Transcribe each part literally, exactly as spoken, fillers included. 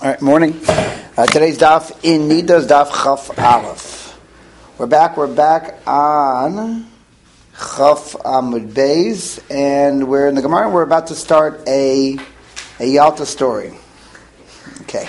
All right, morning. Uh, today's daf in Nida's daf Chaf Aleph. We're back. We're back on Chaf Amud Beis, and we're in the Gemara. We're about to start a a Yalta story. Okay.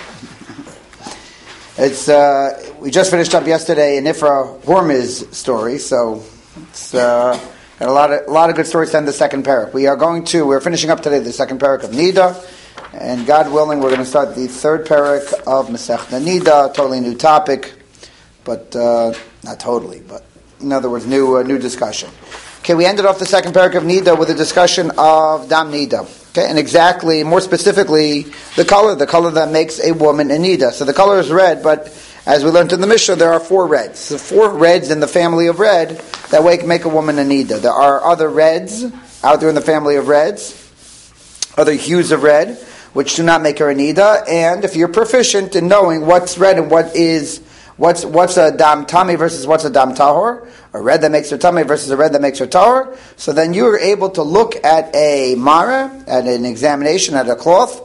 It's uh, we just finished up yesterday an Ifra Hormiz story, so it's uh, got a lot of a lot of good stories to end the second parak. We are going to we're finishing up today the second parak of Nida. And God willing, we're going to start the third parak of Masechta Nida, totally new topic, but uh, not totally, but in other words, new uh, new discussion. Okay, we ended off the second parak of Nida with a discussion of Dam Nida. Okay, and exactly, more specifically, the color, the color that makes a woman a Nida. So the color is red, but as we learned in the Mishnah, there are four reds. So four reds in the family of red that make a woman a Nida. There are other reds out there in the family of reds, other hues of red, which do not make her a nida, and if you're proficient in knowing what's red and what is what's what's a dam tami versus what's a dam tahor, a red that makes her tami versus a red that makes her tahor, so then you are able to look at a mara, at an examination, at a cloth,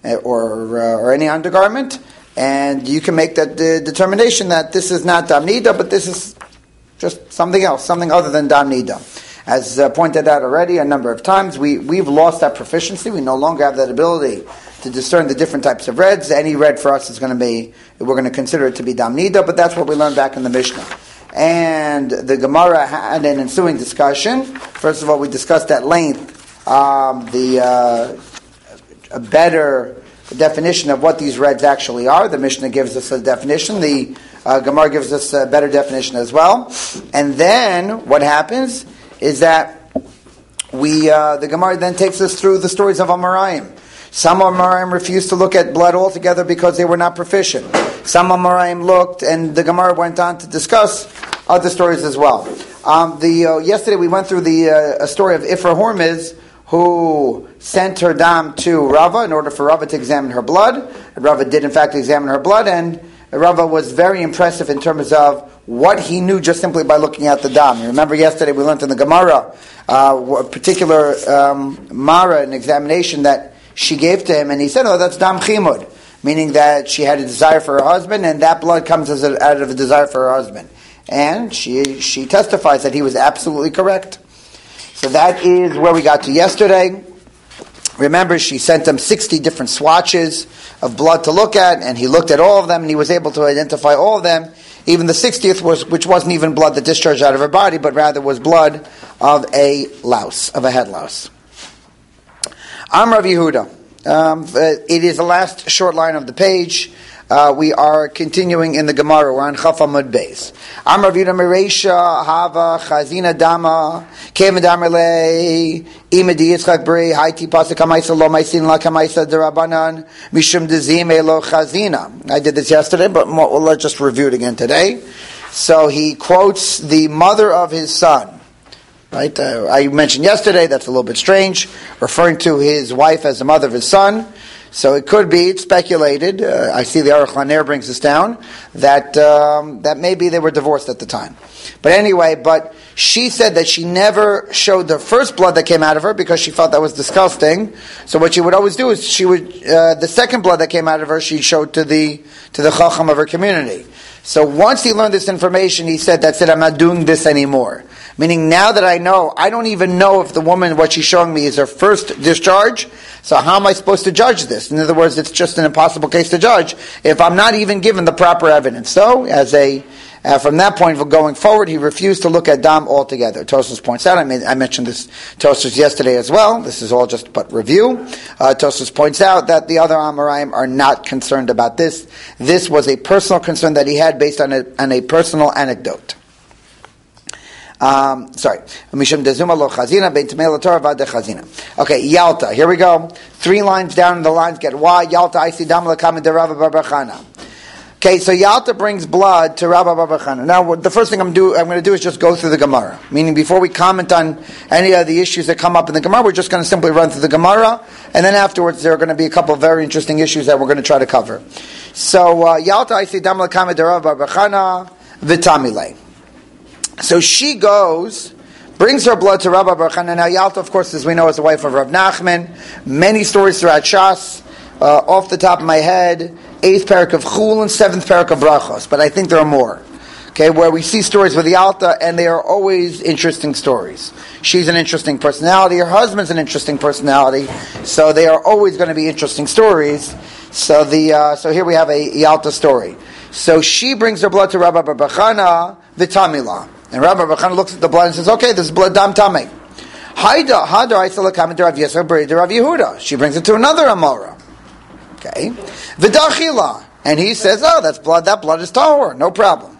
or uh, or any undergarment, and you can make that uh, determination that this is not dam nida, but this is just something else, something other than dam nida. As uh, pointed out already a number of times, we, we've lost that proficiency. We no longer have that ability to discern the different types of reds. Any red for us is going to be, we're going to consider it to be dam nida, but that's what we learned back in the Mishnah. And the Gemara had an ensuing discussion. First of all, we discussed at length um, the uh, a better definition of what these reds actually are. The Mishnah gives us a definition. The uh, Gemara gives us a better definition as well. And then what happens is that we uh, the Gemara then takes us through the stories of Amoraim. Some Amoraim refused to look at blood altogether because they were not proficient. Some Amoraim looked, and the Gemara went on to discuss other stories as well. Um, the uh, yesterday we went through the uh, a story of Ifra Hormiz, who sent her dam to Rava in order for Rava to examine her blood. And Rava did in fact examine her blood, and Rava was very impressive in terms of what he knew just simply by looking at the dam. You remember yesterday we learned in the Gemara uh, a particular um, Mara, an examination that she gave to him, and he said, oh, that's dam chimud, meaning that she had a desire for her husband, and that blood comes as a, out of a desire for her husband. And she she testifies that he was absolutely correct. So that is where we got to yesterday. Remember, she sent him sixty different swatches of blood to look at, and he looked at all of them, and he was able to identify all of them. Even the sixtieth, was, which wasn't even blood that discharged out of her body, but rather was blood of a louse, of a head louse. Am Rav Yehuda. Um, it is the last short line of the page. Uh, we are continuing in the Gemara. We're on Chaf Amud Beis. Am Rav Yehuda Mereisha Hava Chazina Dama Kevin Damerle Imedi Yitzchak Bri Haiti Pasuk Kamaisa Lo Maisin La Kamaisa Derabanan Mishum Dezim Elo Chazina. I did this yesterday, but we'll, let's just review it again today. So he quotes the mother of his son. Right? Uh, I mentioned yesterday that's a little bit strange, referring to his wife as the mother of his son. So it could be, it's speculated, uh, I see the Aruch LaNer brings this down, that um, that maybe they were divorced at the time. But anyway, but she said that she never showed the first blood that came out of her because she felt that was disgusting. So what she would always do is she would, uh, the second blood that came out of her, she showed to the to the Chacham of her community. So once he learned this information, he said, that's it, I'm not doing this anymore. Meaning now that I know, I don't even know if the woman, what she's showing me is her first discharge. So how am I supposed to judge this? In other words, it's just an impossible case to judge if I'm not even given the proper evidence. So as a, uh, from that point going forward, he refused to look at dam altogether. Tosfos points out, I mean, I mentioned this Tosfos yesterday as well. This is all just but review. Uh, Tosfos points out that the other Amoraim are not concerned about this. This was a personal concern that he had based on a, on a personal anecdote. Um, sorry. Mishum dezuma lo chazina bein tamei latorah vad chazina. Okay, Yalta. Here we go. Three lines down, and the lines get why. Yalta I see dam lekam de Rabba bar bar Chana. Okay, so Yalta brings blood to Rabba bar bar Chana. Now, the first thing I'm do I'm going to do is just go through the Gemara. Meaning, before we comment on any of the issues that come up in the Gemara, we're just going to simply run through the Gemara, and then afterwards there are going to be a couple of very interesting issues that we're going to try to cover. So uh, Yalta I see dam lekam de Rabba bar bar Chana v'tamilei. So she goes, brings her blood to Rabba bar Chana. Now Yalta, of course, as we know, is the wife of Rav Nachman. Many stories throughout Shas. Uh, off the top of my head, eighth parak of Chul, and seventh parak of Brachos. But I think there are more. Okay, where we see stories with the Alta, and they are always interesting stories. She's an interesting personality. Her husband's an interesting personality. So they are always going to be interesting stories. So the uh, so here we have a Yalta story. So she brings her blood to Rabbi Barbachana v'tamila, and Rabbi Barbachana looks at the blood and says, "Okay, this is blood dam tameh." Haida hadar isalakam de Rav Yisrael b'rei Rav Yehuda. She brings it to another Amora. Okay, v'dachila, and he says, "Oh, that's blood. That blood is tahor. No problem."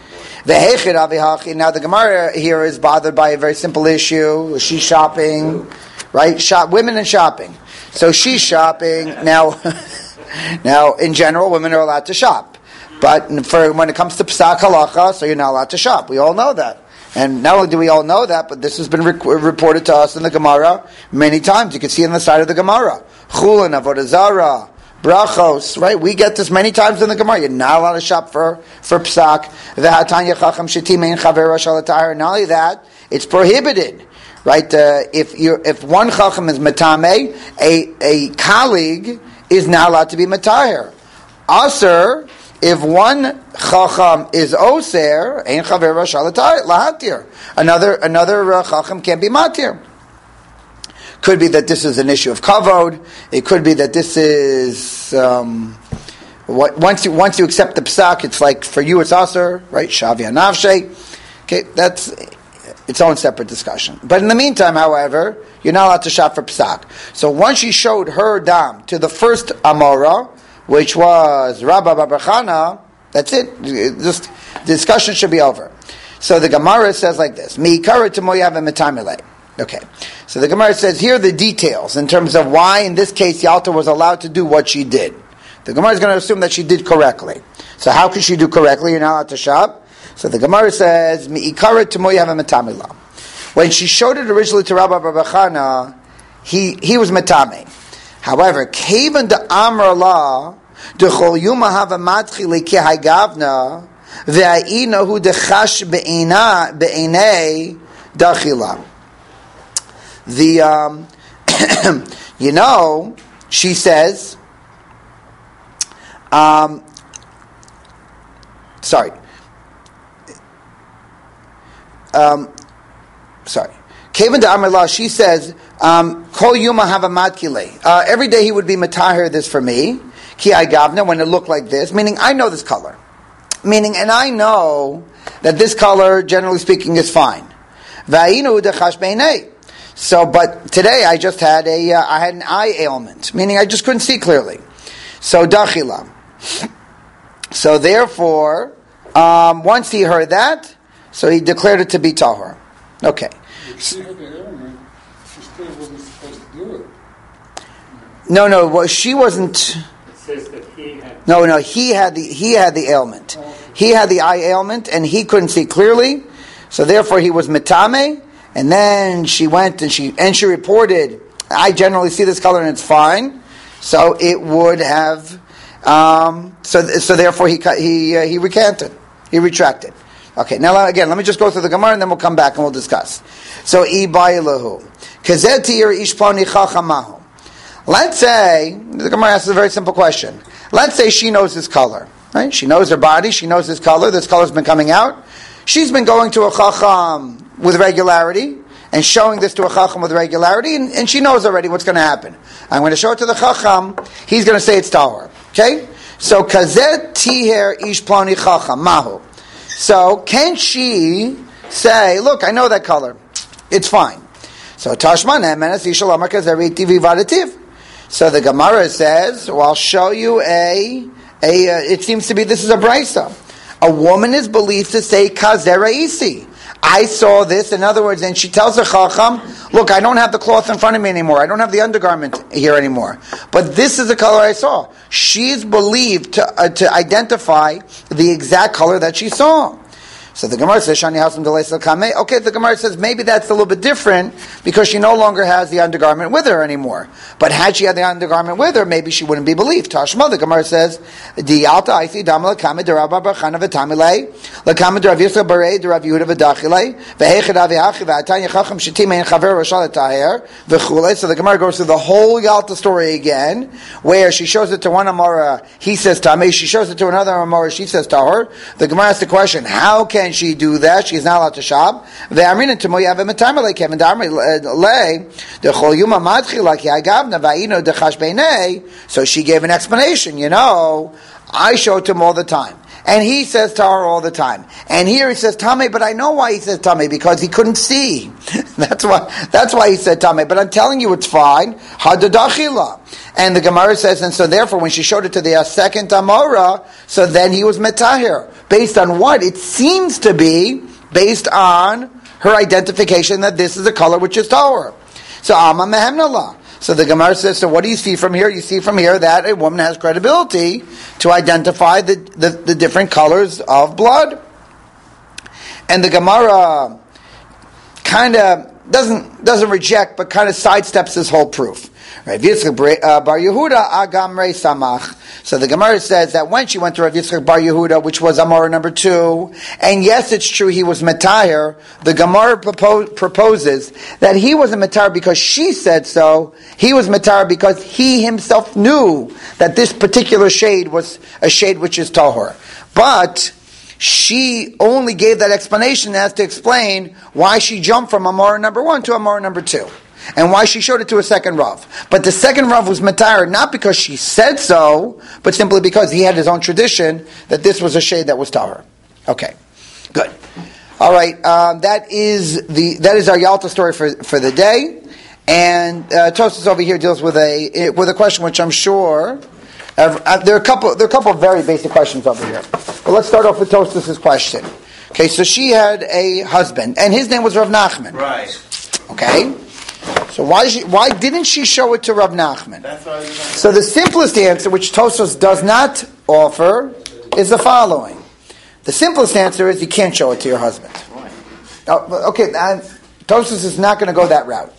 Now the Gemara here is bothered by a very simple issue. She's shopping, right? Shop women and shopping. So she's shopping now. Now, in general, women are allowed to shop, but for when it comes to psak halacha, so you're not allowed to shop. We all know that, and not only do we all know that, but this has been rec- reported to us in the Gemara many times. You can see it on the side of the Gemara, chulin, avodah zarah, brachos, right? We get this many times in the Gemara. You're not allowed to shop for, for psak. V'hatanya chacham shetim ein chaver shal atayr. Not only that, it's prohibited, right? Uh, if you if one chacham is metame, a a colleague is not allowed to be matayr. Aser, if one chacham is oser, ein chaver shal atayr lahatir. Another another uh, chacham can't be matir. Could be that this is an issue of kavod. It could be that this is um, what, once you once you accept the psak, it's like for you it's aser, right? Shavia navshe. Okay, that's its own separate discussion. But in the meantime, however, you're not allowed to shop for psak. So once she showed her dam to the first Amora, which was Rabba Barbachana, that's it. Just the discussion should be over. So the Gemara says like this: Miikara Tomoyav Metamile. Okay, so the Gemara says here are the details in terms of why, in this case, Yalta was allowed to do what she did. The Gemara is going to assume that she did correctly. So how could she do correctly? You're not allowed to shop. So the Gemara says, "Mi'ikara t'moyav metamila." When she showed it originally to Rabbi Barbachana, he he was metame. However, kevan de amar la dechol yuma hava matchi lekehai gavna ve'aina hu dechash be'ina be'inei dachila. The, um, you know, she says, um, sorry, um, sorry, Kevin de Amarla, she says, um, Kol Yuma have a matkile. Uh, every day he would be matahir this for me, Ki I gavna, when it looked like this, meaning I know this color. Meaning, and I know that this color, generally speaking, is fine. Va'inu dechash beinei. So, but today I just had a, uh, I had an eye ailment, meaning I just couldn't see clearly. So, dachila. So, therefore, um, once he heard that, so he declared it to be tahor. Okay. If she had the ailment, she still wasn't supposed to do it. No, no, well, she wasn't. It says that he had. No, no, he had the he had the ailment. He had the eye ailment, and he couldn't see clearly. So, therefore, he was metame. And then she went and she and she reported, I generally see this color and it's fine. So it would have, um, so so therefore he he uh, he recanted, he retracted. Okay, now again, let me just go through the Gemara and then we'll come back and we'll discuss. So ibaylahu kazetir ishpani chachamahu. Let's say the Gemara asks a very simple question. Let's say she knows this color, right? She knows her body, she knows this color. This color's been coming out. She's been going to a chacham with regularity and showing this to a chacham with regularity, and, and she knows already what's going to happen. I'm going to show it to the chacham. He's going to say it's tahor. Okay, so kazet tiher ish plani chacham mahu. So can she say, "Look, I know that color. It's fine." So tashman emenes ishalamar kazeri tivi vadativ. So the Gemara says, "Well, I'll show you a a. Uh, it seems to be this is a brisa. A woman is believed to say kazera isi. I saw this." In other words, and she tells her chacham, "Look, I don't have the cloth in front of me anymore. I don't have the undergarment here anymore. But this is the color I saw." She's believed to uh, to identify the exact color that she saw. So the Gemara says, Shani Hasam Delesa Kame. Okay, the Gemara says maybe that's a little bit different because she no longer has the undergarment with her anymore. But had she had the undergarment with her, maybe she wouldn't be believed. Tashma, the Gemara says, Di Alta Aisi Dama Lakame de Rabba Barchana V'Tamile, Lakame de Rav Yisrael Barei de Rav Yehuda V'Dachile, V'Hechad Avihachi V'Atanya Chacham Shetim Ein Chaver Roshal Taher V'Chule. So the Gemara goes through the whole Yalta story again, where she shows it to one Amora, he says Tameh, she shows it to another Amora, she says Tahor. The Gemara asks the question, how can she do that? She's not allowed to shab. Ve'amrin to moyav v'metamar lekevin d'amri le dechol yuma madchi like yagavna va'ino dechash beinei. So she gave an explanation. You know, I showed to him all the time, and he says to her all the time. And here he says Tameh, but I know why he says Tameh, because he couldn't see. that's why. That's why he said Tameh. But I'm telling you, it's fine. Hadadachila. And the Gemara says, and so therefore, when she showed it to the uh, second Amora, so then he was metahir. Based on what? It seems to be based on her identification that this is a color which is tahor. So Amma Mehemnallah. So the Gemara says, so what do you see from here? You see from here that a woman has credibility to identify the, the, the different colors of blood. And the Gemara kind of doesn't doesn't reject, but kind of sidesteps this whole proof. Rav Yitzchak Bar Yehuda Agamrei Samach. So the Gemara says that when she went to Rav Yitzchak Bar Yehuda, which was Amora number two, and yes, it's true he was Matahir, the Gemara propose, proposes that he was a Matahir because she said so. He was Matahir because he himself knew that this particular shade was a shade which is Tahor. But she only gave that explanation as to explain why she jumped from Amora number one to Amora number two. And why she showed it to a second Rav. But the second Rav was Matar not because she said so, but simply because he had his own tradition that this was a shade that was Tahor. Okay, good. All right, um, that is the that is our Yalta story for, for the day. And uh, Tosfos over here deals with a with a question which I'm sure uh, there are a couple there are a couple of very basic questions over here. But let's start off with Tosfos' question. Okay, so she had a husband, and his name was Rav Nachman. Right. Okay. So why she, why didn't she show it to Rav Nachman? That's what I was So the simplest answer, which Tosfos does not offer, is the following. The simplest answer is you can't show it to your husband. Oh, okay, uh, Tosfos is not going to go that route.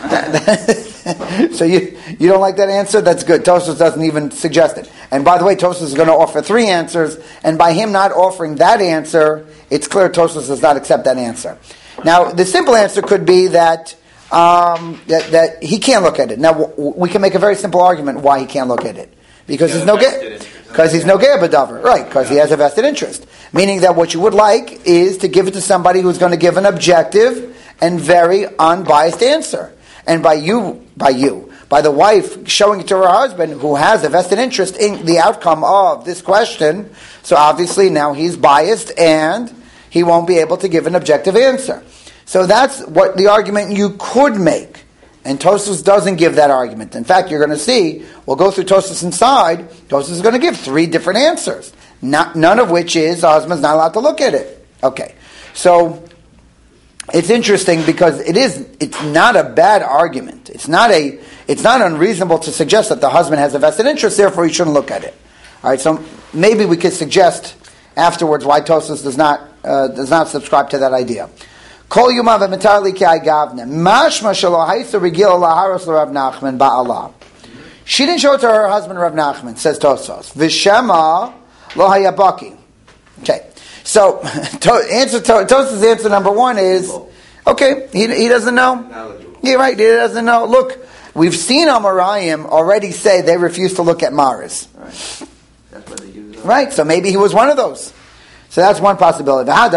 So you you don't like that answer? That's good. Tosfos doesn't even suggest it. And by the way, Tosfos is going to offer three answers, and by him not offering that answer, it's clear Tosfos does not accept that answer. Now, the simple answer could be that Um, that, that he can't look at it. Now w- we can make a very simple argument why he can't look at it because he's no ge- because he's no ge'er b'davar, right? Because he has a vested interest. Meaning that what you would like is to give it to somebody who's going to give an objective and very unbiased answer. And by you, by you, by the wife showing it to her husband who has a vested interest in the outcome of this question, so obviously now he's biased and he won't be able to give an objective answer. So that's what the argument you could make. And Tosfos doesn't give that argument. In fact, you're going to see, we'll go through Tosfos inside, Tosfos is going to give three different answers. Not, none of which is, the husband's not allowed to look at it. Okay. So, it's interesting because it is, it's not a bad argument. It's not a, it's not unreasonable to suggest that the husband has a vested interest, therefore he shouldn't look at it. Alright, so maybe we could suggest afterwards why Tosfos does not, uh, does not subscribe to that idea. Kol yumav v'metarli ki gavne. Mashma shelo haisa regil laharos l'Rav Nachman ba'ala. She didn't show it to her husband Rav Nachman, says Tosfos. V'shema lo hayabaki. Okay. So, to, answer to, Tosfos' answer number one is, okay, he, he doesn't know. Yeah, right, he doesn't know. Look, we've seen Amoraim already say they refuse to look at Maris. Right. That's what they use. Right, so maybe he was one of those. So that's one possibility. And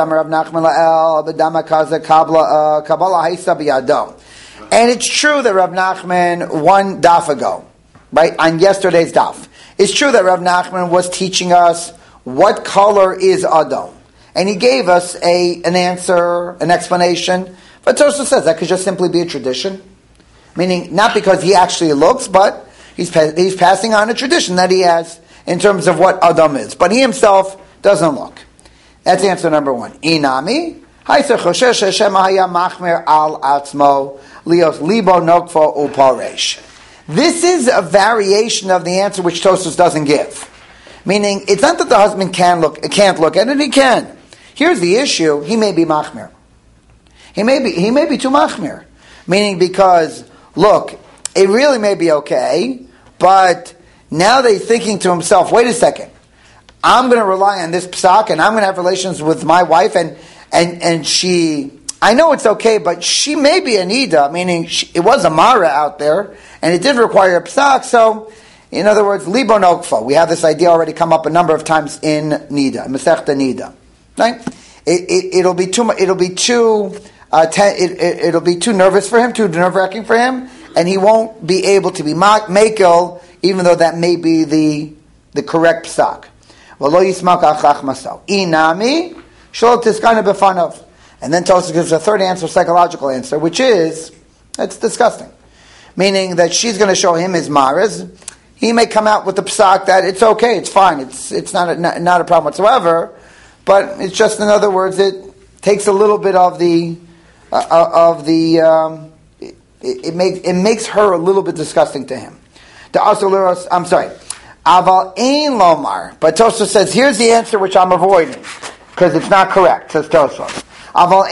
it's true that Rav Nachman one daf ago, right, on yesterday's daf, it's true that Rav Nachman was teaching us what color is Adon. And he gave us a an answer, an explanation. But Tosfos says that could just simply be a tradition. Meaning, not because he actually looks, but he's he's passing on a tradition that he has in terms of what Adam is. But he himself doesn't look. That's answer number one. Inami, Haisa Choshesh Hashem Haya Machmer Al Atzmo Lios Libo Nokfo Uparesh. This is a variation of the answer which Tosfos doesn't give. Meaning, it's not that the husband can look, can't look at it, he can. Here's the issue: he may be machmir. He may be he may be too machmir, meaning because look, it really may be okay, but now they're thinking to himself, wait a second, I'm going to rely on this psak, and I'm going to have relations with my wife, and and and she. I know it's okay, but she may be a nida, meaning she, it was a mara out there, and it did require a psak. So, in other words, libo nokfa. We have this idea already come up a number of times in nida, Masechta nida. Right? It, it, it'll be too. It'll be too. Uh, te- it, it, it'll be too nervous for him, too nerve wracking for him, and he won't be able to be ma- makel, even though that may be the the correct psak. V'lo yismak achach masal. Inami shol tiskana b'fanav. And then Tosfos gives a third answer, psychological answer, which is, it's disgusting. Meaning that she's going to show him his maras. He may come out with the psak that it's okay, it's fine, it's it's not a, not, not a problem whatsoever, but it's just, in other words, it takes a little bit of the, uh, of the, um, it, it, makes, it makes her a little bit disgusting to him. The Asuluros, I'm sorry, Aval Ein Lomar, but Tosfos says, here's the answer which I'm avoiding, because it's not correct, says Tosfos. But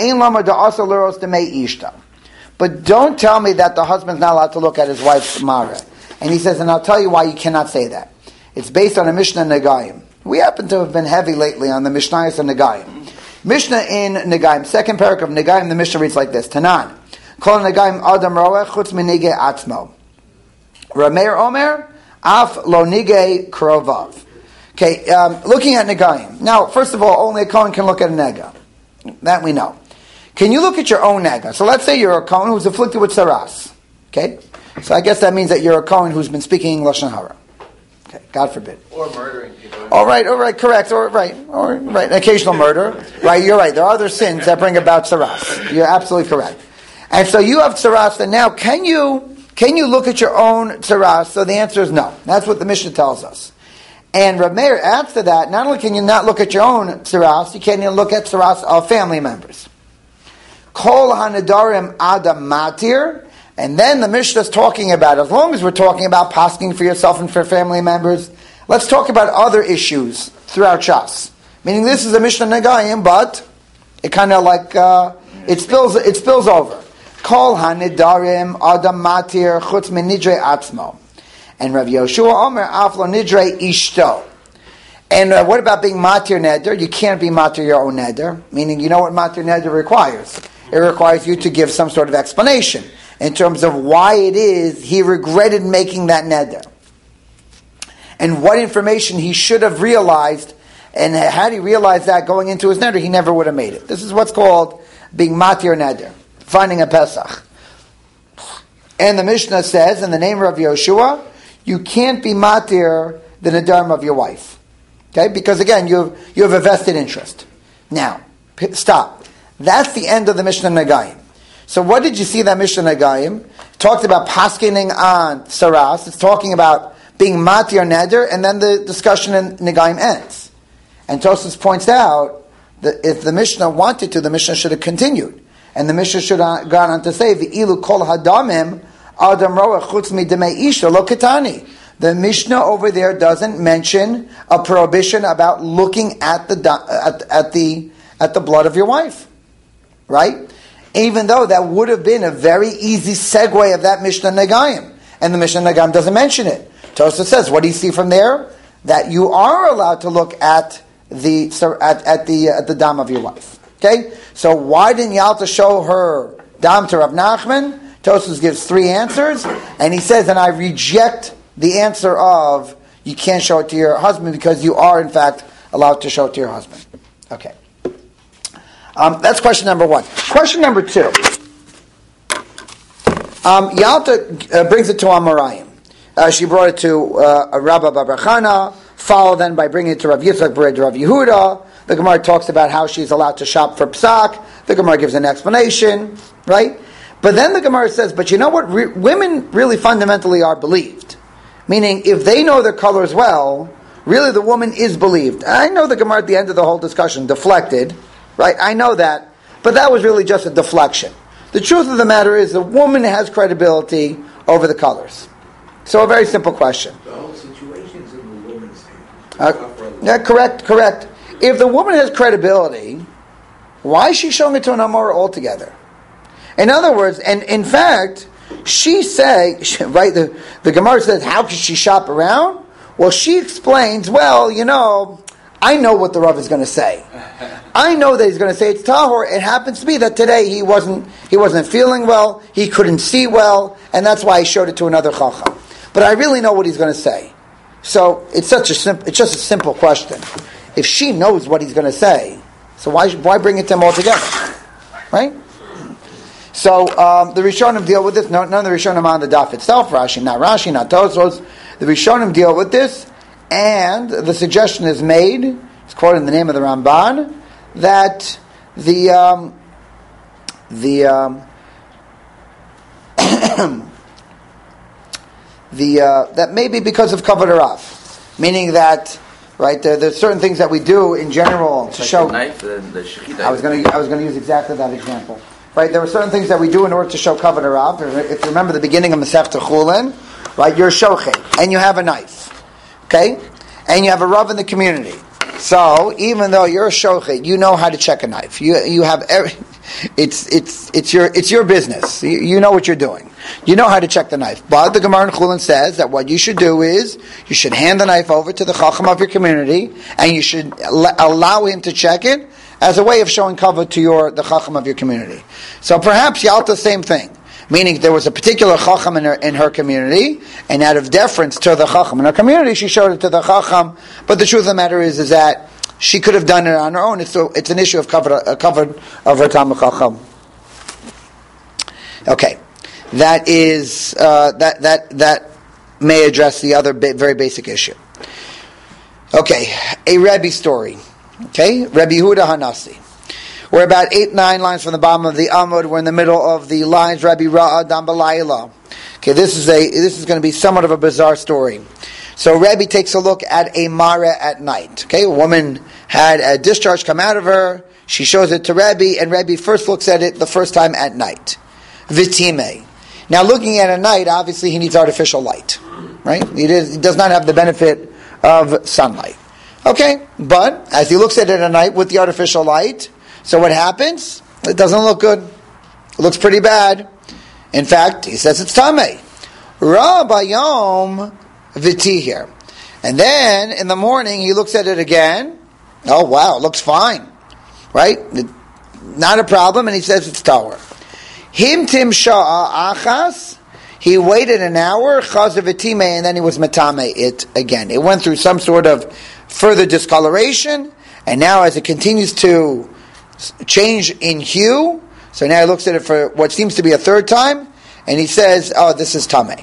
don't tell me that the husband's not allowed to look at his wife's mara. And he says, and I'll tell you why you cannot say that. It's based on a Mishnah Negayim. We happen to have been heavy lately on the Mishnayos and Negayim. Mishnah in Negayim, second parak of Negayim, the Mishnah reads like this: Tanan, Kol Negayim Adam Roeh Chutz Minige Atzmo. Rameir Omer Af Lo Nige Krovav. Okay, um, looking at Negayim. Now, first of all, only a Kohen can look at a Nega. That we know. Can you look at your own nega? So let's say you're a Kohen who's afflicted with saras. Okay? So I guess that means that you're a Kohen who's been speaking Lashon Hara. Okay, God forbid. Or murdering people. All right, all right, correct. Or right, or right, occasional murder. Right, you're right. There are other sins that bring about saras. You're absolutely correct. And so you have saras, and now can you can you look at your own saras? So the answer is no. That's what the Mishnah tells us. And Rav Meir adds to that, not only can you not look at your own tzaras, you can't even look at tzaras of family members. Kol hanadarim adam matir, and then the Mishnah is talking about, as long as we're talking about pasking for yourself and for family members, let's talk about other issues throughout Shas. Meaning this is a Mishnah Negayim, but it kind of like, uh, it spills it spills over. Kol hanadarim adam matir chutz min nidre atzmo. And Rav Yoshua Omer Aflo Nidre Ishto. And uh, what about being matir neder? You can't be matir your own neder. Meaning, you know what matir neder requires? It requires you to give some sort of explanation in terms of why it is he regretted making that neder, and what information he should have realized. And had he realized that going into his neder, he never would have made it. This is what's called being matir neder, finding a Pesach. And the Mishnah says, in the name of Rav Yoshua, you can't be matir the nedarim of your wife. Okay? Because again, you have, you have a vested interest. Now, p- stop. That's the end of the Mishnah Negayim. So what did you see that Mishnah Negayim? It talked about paskening on saras. It's talking about being matir neder, and then the discussion in Negayim ends. And Tosfos points out that if the Mishnah wanted to, the Mishnah should have continued. And the Mishnah should have gone on to say, V'ilu kol hadamim Adam roa chutz midemei isha lo ketani. The Mishnah over there doesn't mention a prohibition about looking at the at, at the at the blood of your wife, right? Even though that would have been a very easy segue of that Mishnah Negayim, and the Mishnah Negayim doesn't mention it. Tosfos says, what do you see from there? That you are allowed to look at the at, at the at the dam of your wife. Okay, so why didn't Yalta show her dam to Rav Nachman? Tosfos gives three answers, and he says, and I reject the answer of you can't show it to your husband because you are, in fact, allowed to show it to your husband. Okay. Um, that's question number one. Question number two. Um, Yalta uh, brings it to Amarayim. Uh, she brought it to uh, Rabbi Babrachana, followed then by bringing it to Rav Yitzchak Bered, Rav Yehuda. The Gemara talks about how she's allowed to shop for psak. The Gemara gives an explanation, right? But then the Gemara says, but you know what? Re- women really fundamentally are believed. Meaning, if they know their colors well, really the woman is believed. I know the Gemara at the end of the whole discussion deflected, right? I know that. But that was really just a deflection. The truth of the matter is the woman has credibility over the colors. So a very simple question. The whole situation is in the woman's hand. Uh, yeah, correct, correct. If the woman has credibility, Why is she showing it to an Amora altogether? In other words, and in fact, she say, right, the, the Gemara says, how could she shop around? Well, she explains, well, you know, I know what the Rav is going to say. I know that he's going to say it's tahor. It happens to be that today he wasn't he wasn't feeling well, he couldn't see well, and that's why I showed it to another chacham. But I really know what he's going to say. So it's such a simple, it's just a simple question. If she knows what he's going to say, so why why bring it to him all together, right? So um, the Rishonim deal with this. No, none of the Rishonim on the daf itself. Rashi, not Rashi, not Tosfos. The Rishonim deal with this, and the suggestion is made. It's quoted in the name of the Ramban that the um, the um, the uh, that may be because of kavod harav, meaning that right there, there's certain things that we do in general to like show. The knife, the, the shechita. I was going to I was going to use exactly that example. Right, there are certain things that we do in order to show kavod harav. If you remember the beginning of Masechta Chulin, right, you're a shochet and you have a knife, okay, and you have a rav in the community. So even though you're a shochet, you know how to check a knife. You you have every, it's it's it's your it's your business. You, you know what you're doing. You know how to check the knife. But the Gemara in Chulin says that what you should do is you should hand the knife over to the chacham of your community, and you should l- allow him to check it as a way of showing kavod to your the chacham of your community. So perhaps Yalta, same thing. Meaning there was a particular chacham in her, in her community, and out of deference to the chacham in her community, she showed it to the chacham. But the truth of the matter is, is that she could have done it on her own. It's, a, it's an issue of kavod, a kavod of her Talmid Chacham. Okay, that is uh, that that that may address the other ba- very basic issue. Okay, a Rebbe story. Okay, Rebbe Yehuda Hanasi. We're about eight, nine lines from the bottom of the Amud. We're in the middle of the lines. Rabbi Ra'a Dam Balayla. Okay, this is a this is going to be somewhat of a bizarre story. So Rebbe takes a look at a mara at night. Okay, a woman had a discharge come out of her. She shows it to Rebbe, and Rebbe first looks at it the first time at night. Vitime. Now, looking at a night, obviously he needs artificial light, right? He does, he does not have the benefit of sunlight. Okay, but as he looks at it at night with the artificial light, so what happens? It doesn't look good. It looks pretty bad. In fact, he says it's tamei. Ra bayom vitihir. And then in the morning he looks at it again. Oh wow, it looks fine, right? It, not a problem, and he says it's tahor. Him tim sha'a achas. He waited an hour, chazavitime, and then he was matame it again. It went through some sort of further discoloration, and now as it continues to change in hue, so now he looks at it for what seems to be a third time, and he says, oh, this is tamei.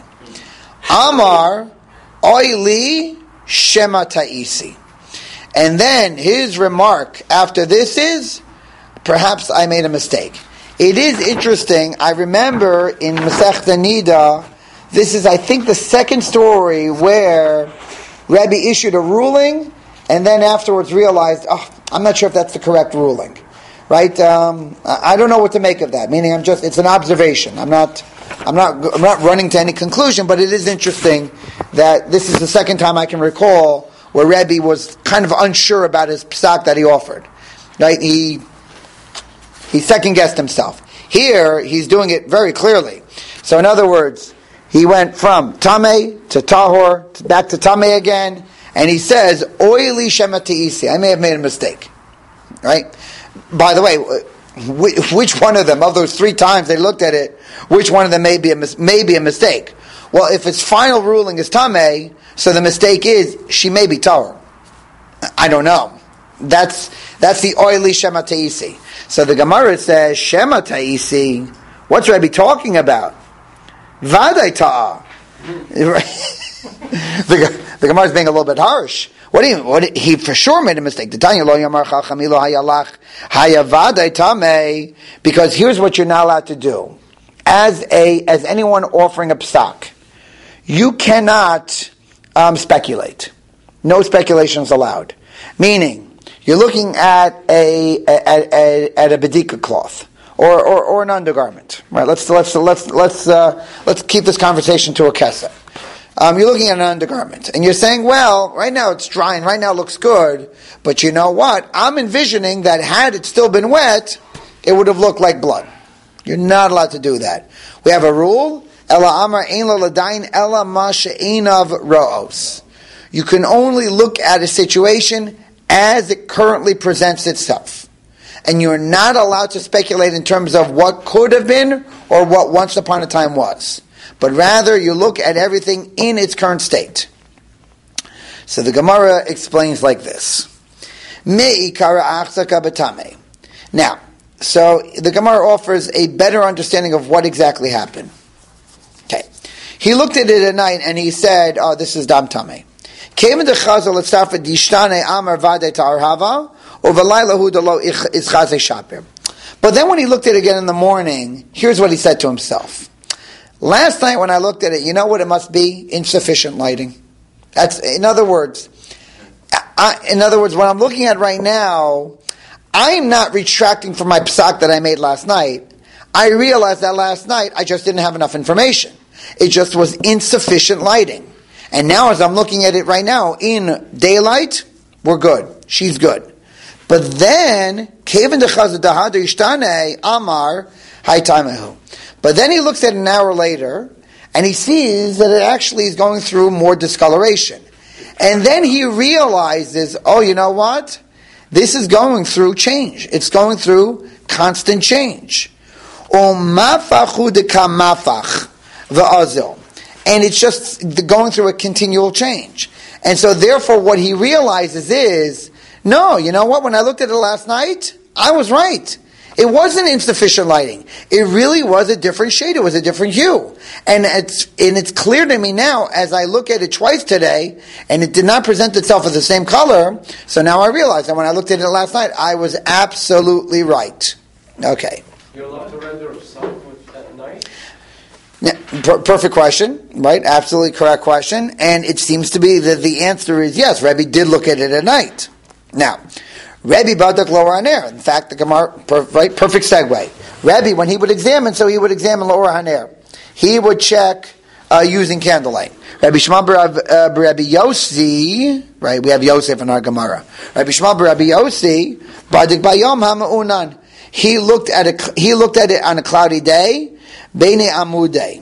Amar oili shema ta'isi. And then his remark after this is, perhaps I made a mistake. It is interesting, I remember in Masechta Nida, this is I think the second story where Rebbe issued a ruling and then afterwards realized, oh, I'm not sure if that's the correct ruling. Right? Um, I don't know what to make of that. Meaning, I'm just, it's an observation. I'm not, I'm not, I'm not running to any conclusion, but it is interesting that this is the second time I can recall where Rebbe was kind of unsure about his psak that he offered. Right? He, he second guessed himself. Here, he's doing it very clearly. So in other words, he went from Tameh to Tahor, to back to Tameh again, and he says, Oili Shema Te'isi. I may have made a mistake. Right? By the way, which one of them, of those three times they looked at it, which one of them may be a, may be a mistake? Well, if its final ruling is Tameh, so the mistake is, she may be Tahor. I don't know. That's that's the oily Shema Te'isi. So the Gemara says, Shema Te'isi, what's Rebbe talking about? Vadai Ta'ah. the, the Gemara is being a little bit harsh. What do you? What he for sure made a mistake. The Tanya lo yamar chachamilo hayalach hayavadai tamei. Because here's what you're not allowed to do. As a as anyone offering a psak, you cannot um, speculate. No speculation is allowed. Meaning, you're looking at a at, at, at a bedika cloth or, or or an undergarment. Right? Let's let's let's let's uh, let's keep this conversation to a kesa. Um, you're looking at an undergarment, and you're saying, well, right now it's dry, and right now it looks good, but you know what? I'm envisioning that had it still been wet, it would have looked like blood. You're not allowed to do that. We have a rule, Ela amar ein lo ladain ela ma she'einav ro'os. You can only look at a situation as it currently presents itself. And you're not allowed to speculate in terms of what could have been or what once upon a time was. But rather, you look at everything in its current state. So the Gemara explains like this. Me'ikara achzaka b'tameh. Now, so the Gemara offers a better understanding of what exactly happened. Okay. He looked at it at night and he said, oh, this is dam tameh. Came into chazal at stafa dishtane amar vade ta'arhava uvelayla hu delo ischazeh shaper. But then when he looked at it again in the morning, here's what he said to himself. Last night when I looked at it, you know what it must be? Insufficient lighting. That's, in other words, I, in other words, what I'm looking at right now, I'm not retracting from my psak that I made last night. I realized that last night I just didn't have enough information. It just was insufficient lighting. And now as I'm looking at it right now, in daylight, we're good. She's good. But then, Kevin de Chazadaha Ishtane Amar Haitaimehu. But then he looks at it an hour later, and he sees that it actually is going through more discoloration. And then he realizes, oh, you know what? This is going through change. It's going through constant change. And it's just going through a continual change. And so therefore what he realizes is, no, you know what? When I looked at it last night, I was right. It wasn't insufficient lighting. It really was a different shade. It was a different hue. And it's, and it's clear to me now, as I look at it twice today, and it did not present itself as the same color, so now I realize that when I looked at it last night, I was absolutely right. Okay. You're allowed to render a sun with at night? Yeah, per- perfect question, right? Absolutely correct question. And it seems to be that the answer is yes, Rebbe did look at it at night. Now, Rebbe badak lower haner. In fact, the Gemara, per, right, perfect segue. Rebbe, when he would examine, so he would examine lower haner. He would check uh, using candlelight. Rabbi Shmuel bar Rabbi Yossi, right? We have Yosef in our Gemara. Rabbi Shmuel bar Rabbi Yossi, badak bayom hamaunan. He looked at it. He looked at it on a cloudy day, beine amudei.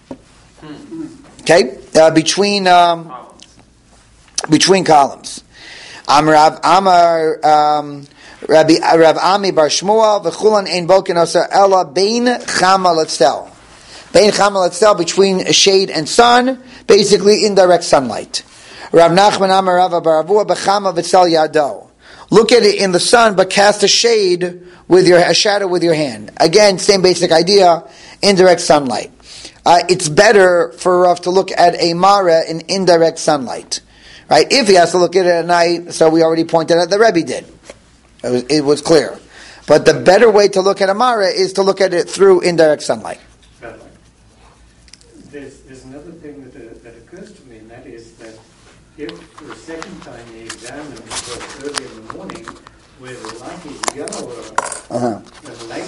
Okay, uh, between um, between columns. Amar Amar um, Rabbi Rav Ami bar Shmuel v'chulan ein boken osa ella bein chama letzel. Bein chama letzel, between shade and sun, basically indirect sunlight. Rav Nachman Amar Rav bar Avua b'chama v'tzel yado. Look at it in the sun, but cast a shade with your a shadow with your hand. Again, same basic idea, indirect sunlight. Uh, it's better for Rav to look at a mara in indirect sunlight. Right? If he has to look at it at night, so we already pointed out the Rebbe did. It was, it was clear. But the better way to look at a Mara is to look at it through indirect sunlight. There's, there's another thing that, uh, that occurs to me, and that is that if the second time you examine it was early in the morning, where the light is yellower Uh-huh. than later,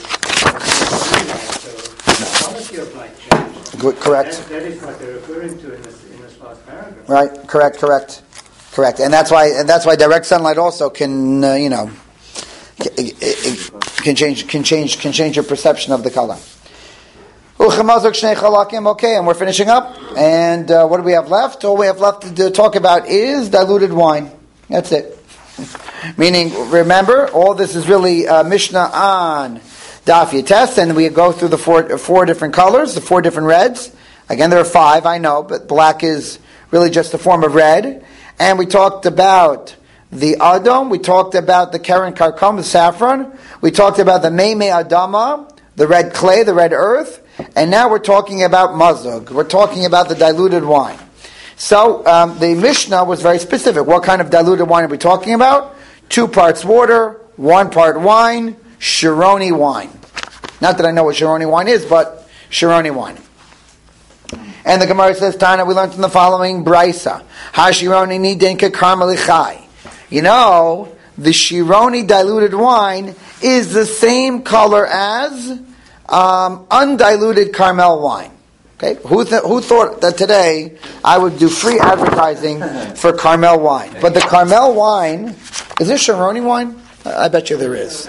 so the quality of light changes. Good, correct. That, that is what they're referring to in this, in this last paragraph. Right, correct, correct, correct, and that's why, and that's why direct sunlight also can, uh, you know, it, it can change, can change, can change your perception of the color. Okay, and we're finishing up. And uh, what do we have left? All we have left to, to talk about is diluted wine. That's it. Meaning, remember, all this is really uh, Mishnah on Daf Yates, and we go through the four four different colors, the four different reds. Again, there are five, I know, but black is really just a form of red. And we talked about the Adom, we talked about the Karen Karkom, the saffron, we talked about the Meimei Adama, the red clay, the red earth, and now we're talking about Mazug. We're talking about the diluted wine. So, um, the Mishnah was very specific. What kind of diluted wine are we talking about? Two parts water, one part wine, Shironi wine. Not that I know what Shironi wine is, but Shironi wine. And the Gemara says, Tana, we learned from the following Brisa. Ha-Shironi nidinka karmelichai. You know, the Shironi diluted wine is the same color as um, undiluted Carmel wine. Okay, who th- who thought that today I would do free advertising for Carmel wine? But the Carmel wine, is there Sharoni wine? I bet you there is.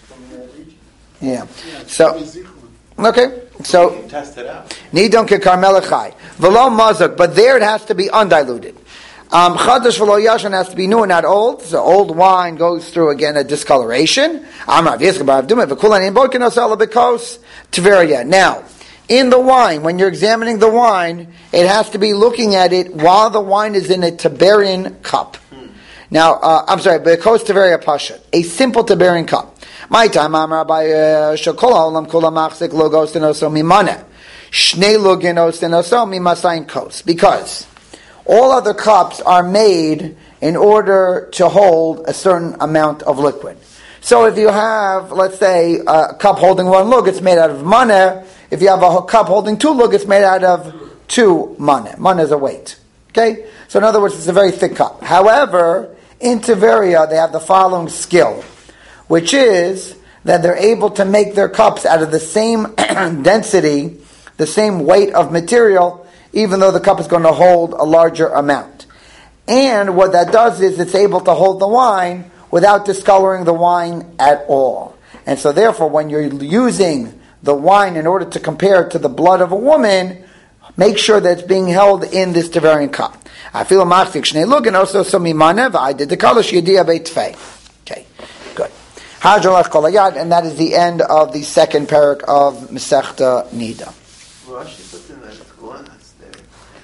Yeah. So, okay. So, Test it out. Nidon ke Carmel Echai. Velo mazuk, but there it has to be undiluted. Um, Chadash velo yashan has to be new and not old. So old wine goes through again a discoloration. Amar v'yizka b'avdum v'kulan in bokin osela b'kos tveria. Now, in the wine, when you're examining the wine, it has to be looking at it while the wine is in a Tiberian cup. Hmm. Now, uh, I'm sorry, b'kos tveria pasha, a simple Tiberian cup. My time, Amar by Shakol Olam Kula Machzik Logos Denoso Mimane. Shnei Logenos Denoso Mimasain Kos. Because all other cups are made in order to hold a certain amount of liquid. So if you have, let's say, a cup holding one lug, it's made out of maneh. If you have a cup holding two lug, it's made out of two maneh. Maneh is a weight. Okay? So in other words, it's a very thick cup. However, in Tiberia, they have the following skill, which is that they're able to make their cups out of the same density, the same weight of material, even though the cup is going to hold a larger amount. And what that does is it's able to hold the wine without discoloring the wine at all. And so therefore, when you're using the wine in order to compare it to the blood of a woman, make sure that it's being held in this Tiberian cup. I feel a machzik shnei lug and also some imanev. I did the kalash yediyah beitfei. Okay, good. Hajalach kolayad, and that is the end of the second parak of Masechta Nida. Rashi put in that glass there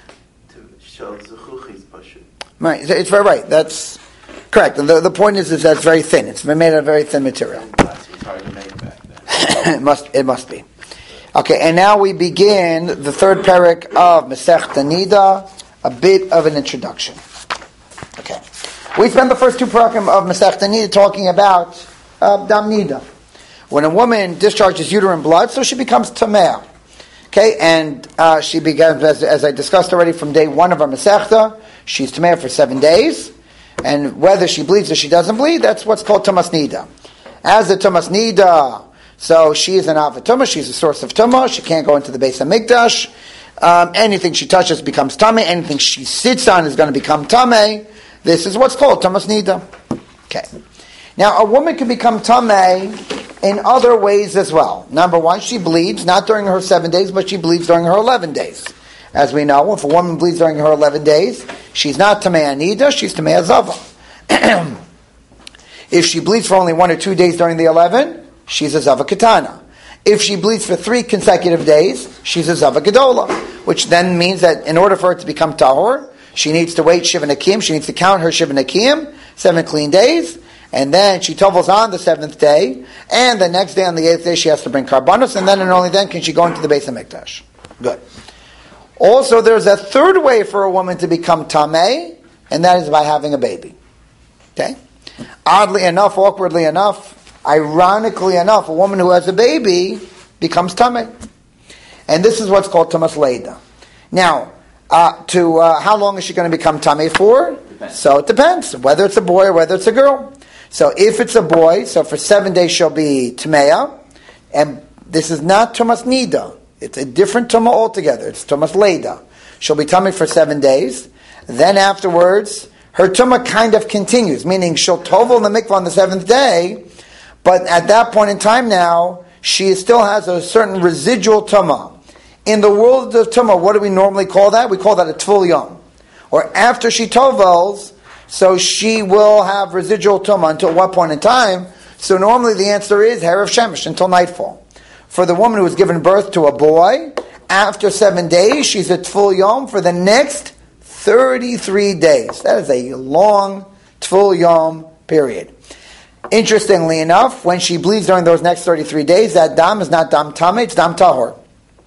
to show zechuchis pashut. Right, it's very right. That's correct. The, the point is, is that it's very thin. It's been made out of very thin material. Glass was hard to make back then. it must. It must be. Okay, and now we begin the third parak of Masechta Nida. A bit of an introduction. Okay, we spent the first two parakim of Masechta Nida talking about uh, Dam Nida. When a woman discharges uterine blood, so she becomes Tameh. Okay, and uh, she becomes, as, as I discussed already from day one of our Masechta, she's Tameh for seven days. And whether she bleeds or she doesn't bleed, that's what's called Tumas Nida. As the Tumas Nida, so she is an Avat Tumah, she's a source of Tumah, she can't go into the Beis HaMikdash. Um, anything she touches becomes Tameh, anything she sits on is going to become Tameh. This is what's called Tumas Nida. Okay. Now, a woman can become Tameh in other ways as well. Number one, she bleeds, not during her seven days, but she bleeds during her eleven days. As we know, if a woman bleeds during her eleven days, she's not Tamei Anida, she's Tamei Azava. If she bleeds for only one or two days during the eleven, she's a Zava Katana. If she bleeds for three consecutive days, she's a Zava Gedola, which then means that in order for her to become Tahor, she needs to wait Shiva Nakim, she needs to count her Shiva Nakim, seven clean days, and then she tovels on the seventh day, and the next day on the eighth day she has to bring Karbanos, and then and only then can she go into the Beis HaMikdash. Good. Also, there's a third way for a woman to become Tameh, and that is by having a baby. Okay? Oddly enough, awkwardly enough, ironically enough, a woman who has a baby becomes Tameh. And this is what's called Tumas Leida. Now, uh, to uh, how long is she going to become Tameh for? Depends. So it depends, whether it's a boy or whether it's a girl. So if it's a boy, so for seven days she'll be Tameya, and this is not Tumas Nida. It's a different Tumah altogether. It's Tumas Leida. She'll be Tameh for seven days. Then afterwards, her Tumah kind of continues, meaning she'll tovel in the mikvah on the seventh day, but at that point in time now, she still has a certain residual Tumah. In the world of Tumah, what do we normally call that? We call that a Tvul Yom. Or after she tovels, so she will have residual Tumah until what point in time? So normally the answer is Herav Shemesh, until nightfall. For the woman who has given birth to a boy, after seven days, she's at Tful Yom for the next thirty-three days. That is a long Tful Yom period. Interestingly enough, when she bleeds during those next thirty-three days, that dam is not dam tameh, it's dam tahor.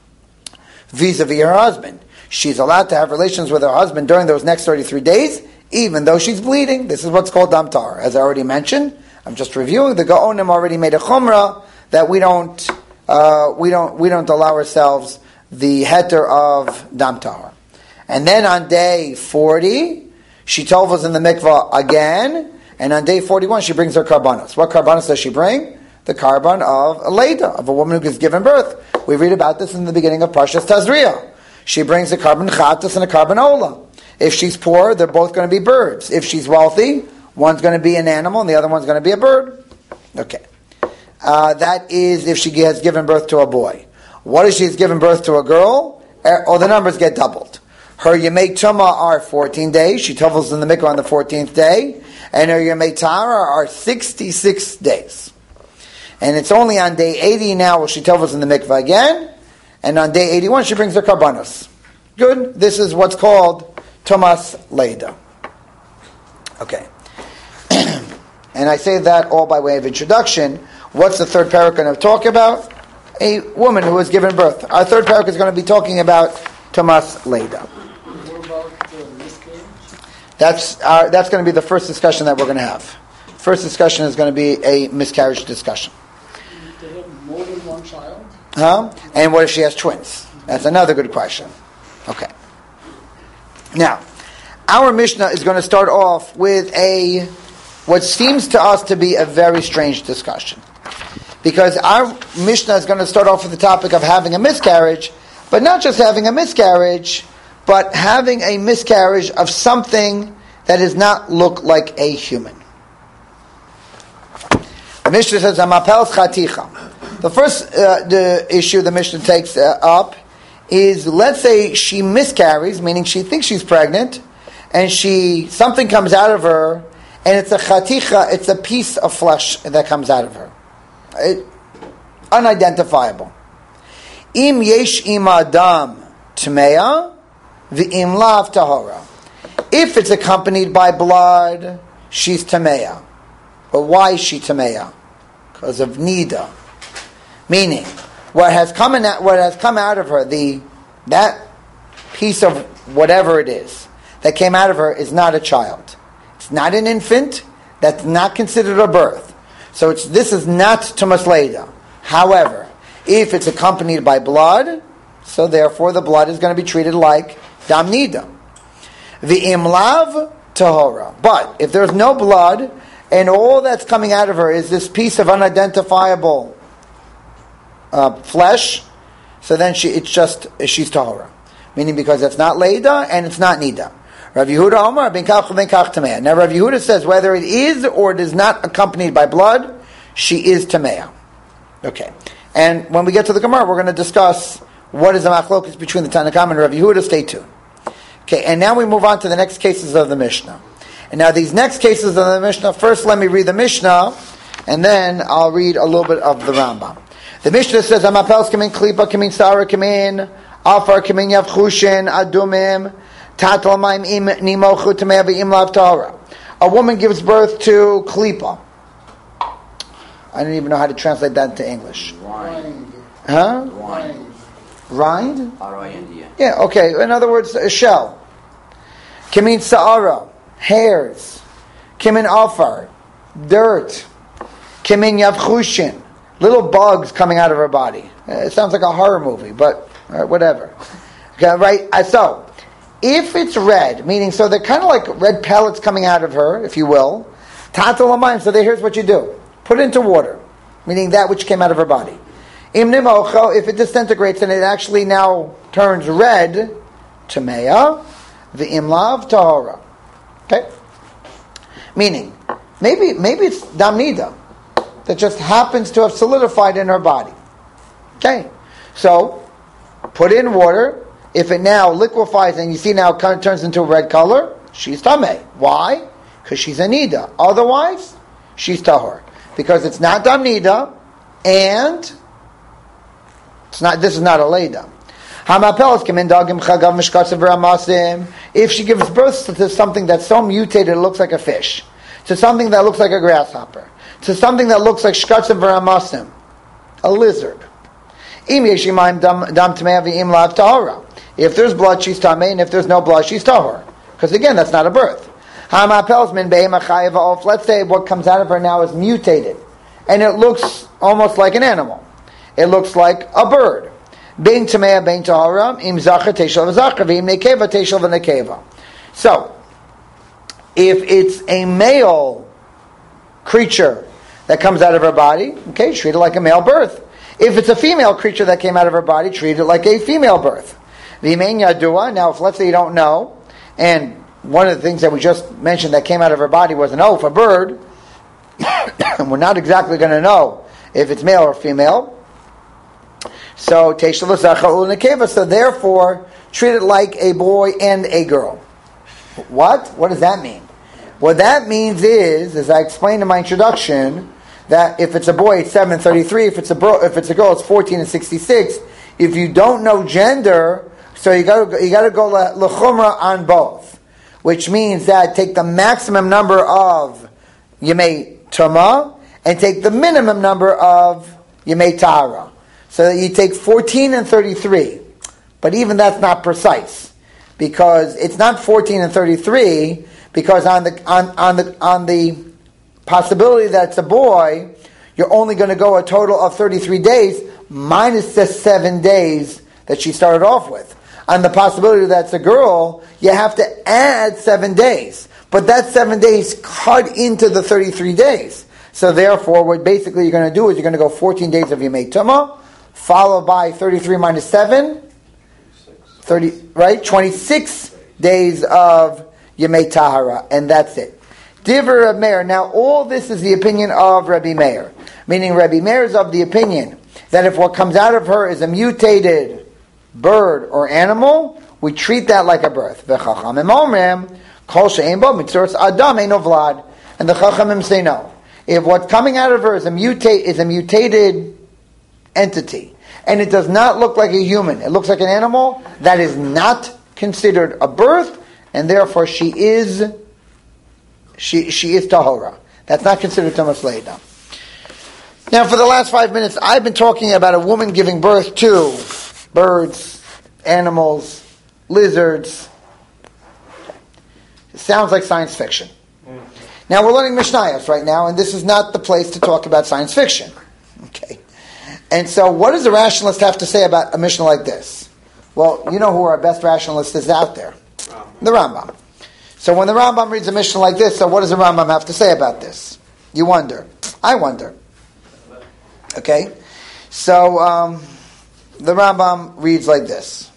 Vis-a-vis her husband. She's allowed to have relations with her husband during those next thirty-three days, even though she's bleeding. This is what's called dam tahor. As I already mentioned, I'm just reviewing, the Gaonim already made a chumrah that we don't Uh, we don't we don't allow ourselves the heter of dam tahor. And then on day forty, she tovels in the mikvah again, and on day forty-one she brings her karbanos. What karbanos does she bring? The karban of a leda, of a woman who has given birth. We read about this in the beginning of Parshas Tazria. she brings a carbon chatas and a carbon ola. If she's poor, they're both going to be birds. If she's wealthy, one's going to be an animal and the other one's going to be a bird. Okay. Uh, that is if she has given birth to a boy. What if she's given birth to a girl? Or the numbers get doubled. Her Yemei Tumah are fourteen days. She tovels in the mikvah on the fourteenth day. And her Yemei Tara are sixty-six days. And it's only on day eighty now where she tovels in the mikvah again. And on day eighty-one she brings her karbanos. Good. This is what's called Tumas Leida. Okay. And I say that all by way of introduction. What's the third parak going to talk about? A woman who has given birth. Our third parak is going to be talking about Tumas Leida. What about uh, miscarriage? That's our, that's going to be the first discussion that we're going to have. First discussion is going to be a miscarriage discussion. If they have more than one child? Huh? And what if she has twins? That's another good question. Okay. Now, our Mishnah is going to start off with a what seems to us to be a very strange discussion. Because our Mishnah is going to start off with the topic of having a miscarriage, but not just having a miscarriage, but having a miscarriage of something that does not look like a human. The Mishnah says, "Amapel chaticha." The first uh, the issue the Mishnah takes uh, up is, let's say she miscarries, meaning she thinks she's pregnant, and she something comes out of her, and it's a chaticha, it's a piece of flesh that comes out of her. It, unidentifiable. Im yesh im adam tmeya, v'im lav tahora. If it's accompanied by blood, she's tameya. But why is she tameya? Because of nida. Meaning, what has come in, what has come out of her, the that piece of whatever it is that came out of her is not a child. It's not an infant. That's not considered a birth. So it's, this is not Tumas Leida. However, if it's accompanied by blood, so therefore the blood is going to be treated like Dam Nida. V'im lav tahora. But if there's no blood, and all that's coming out of her is this piece of unidentifiable uh, flesh, so then she it's just, she's tahora. Meaning because it's not Leida and it's not Nida. Rav Yehuda Omar ben kach ben kach tameya. Now Rav Yehuda says whether it is or it is not accompanied by blood, she is tameya. Okay. And when we get to the Gemara, we're going to discuss what is the machlokes between the Tanna Kama and Rav Yehuda. Stay tuned. Okay, and now we move on to the next cases of the Mishnah. And now these next cases of the Mishnah, first let me read the Mishnah, and then I'll read a little bit of the Rambam. The Mishnah says, Amapels kamin klipa kamin sara kamin afar kamin yavchushin adumim tatal maim im nimochu tamei v'im lav tahora. A woman gives birth to klipa. I don't even know how to translate that into English. Rind. Huh? Rind. Rind? R I N D. Yeah, okay. In other words, a shell. Kamin sa'ara, hairs. Kamin afar, dirt. Kamin yavchushin, little bugs coming out of her body. It sounds like a horror movie, but uh, whatever. Okay, right? So, if it's red, meaning so they're kind of like red pellets coming out of her, if you will. Tatal amayim. So here's what you do: put it into water, meaning that which came out of her body. Im nimocho, if it disintegrates and it actually now turns red, tameya, v'im lav tahora. Okay, meaning maybe maybe it's dam nida that just happens to have solidified in her body. Okay, so put in water. If it now liquefies and you see now it kind of turns into a red color, she's tameh. Why? Because she's a nida. Otherwise, she's tahor. Because it's not dam nida, and it's not. This is not a leida. If she gives birth to something that's so mutated it looks like a fish, to something that looks like a grasshopper, to something that looks like shkatzim v'ramasim, a lizard. If there's blood, she's tameh, and if there's no blood, she's tahor. Because again, that's not a birth. Let's say what comes out of her now is mutated, and it looks almost like an animal. It looks like a bird. Being tameh, being tahora, im zachar teshel v'zachar, v'im nekeva teshel v'nekeva. So, if it's a male creature that comes out of her body, okay, treat it like a male birth. If it's a female creature that came out of her body, treat it like a female birth. V'mein yadua. Now, if let's say you don't know, and one of the things that we just mentioned that came out of her body was an oaf, a bird, and we're not exactly going to know if it's male or female. So, so therefore, treat it like a boy and a girl. What? What does that mean? What that means is, as I explained in my introduction, that if it's a boy, it's seven thirty-three. If it's a bro, if it's a girl, it's fourteen and sixty-six. If you don't know gender, so you got to you got to go lechumra on both, which means that take the maximum number of yemei tuma and take the minimum number of yemei tahara. So that you take fourteen and thirty-three, but even that's not precise because it's not fourteen and thirty-three. Because on the on, on the on the possibility that it's a boy, you're only going to go a total of thirty-three days minus the seven days that she started off with. On the possibility that it's a girl, you have to add seven days, but that seven days cut into the thirty-three days. So therefore, what basically you're going to do is you're going to go fourteen days of Yemei Tumah, followed by thirty-three minus seven, thirty, right? twenty-six days of Yemei Tahara, and that's it. Divrei Rabbi Meir. Now, all this is the opinion of Rabbi Meir, meaning Rabbi Meir is of the opinion that if what comes out of her is a mutated bird or animal, we treat that like a birth. V'chachamim omrim kol she'ein bo mitzuras adam eino vlad, and the chachamim say no. If what's coming out of her is a mutate is a mutated entity, and it does not look like a human, it looks like an animal, that is not considered a birth. And therefore, she is she she is tahora. That's not considered tumas leida. Now, for the last five minutes, I've been talking about a woman giving birth to birds, animals, lizards. It sounds like science fiction. Now, we're learning Mishnayos right now, and this is not the place to talk about science fiction. Okay. And so, what does a rationalist have to say about a Mishnah like this? Well, you know who our best rationalist is out there. The Rambam. So when the Rambam reads a Mishnah like this, so what does the Rambam have to say about this? You wonder. I wonder. Okay? So um, the Rambam reads like this.